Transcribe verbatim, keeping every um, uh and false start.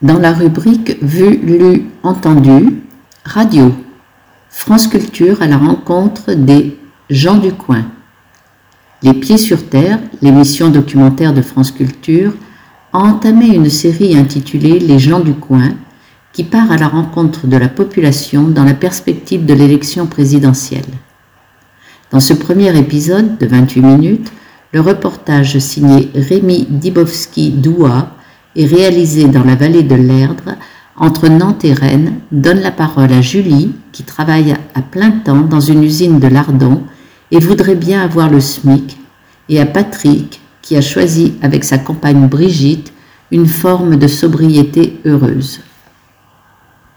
Dans la rubrique Vu, lu, entendu, radio, France Culture à la rencontre des gens du coin. Les Pieds sur Terre, l'émission documentaire de France Culture, a entamé une série intitulée Les gens du coin, qui part à la rencontre de la population dans la perspective de l'élection présidentielle. Dans ce premier épisode de vingt-huit minutes, le reportage signé Rémi Dibowski-Doua et réalisé dans la vallée de l'Erdre, entre Nantes et Rennes, donne la parole à Julie, qui travaille à plein temps dans une usine de lardons et voudrait bien avoir le SMIC, et à Patrick, qui a choisi avec sa compagne Brigitte une forme de sobriété heureuse.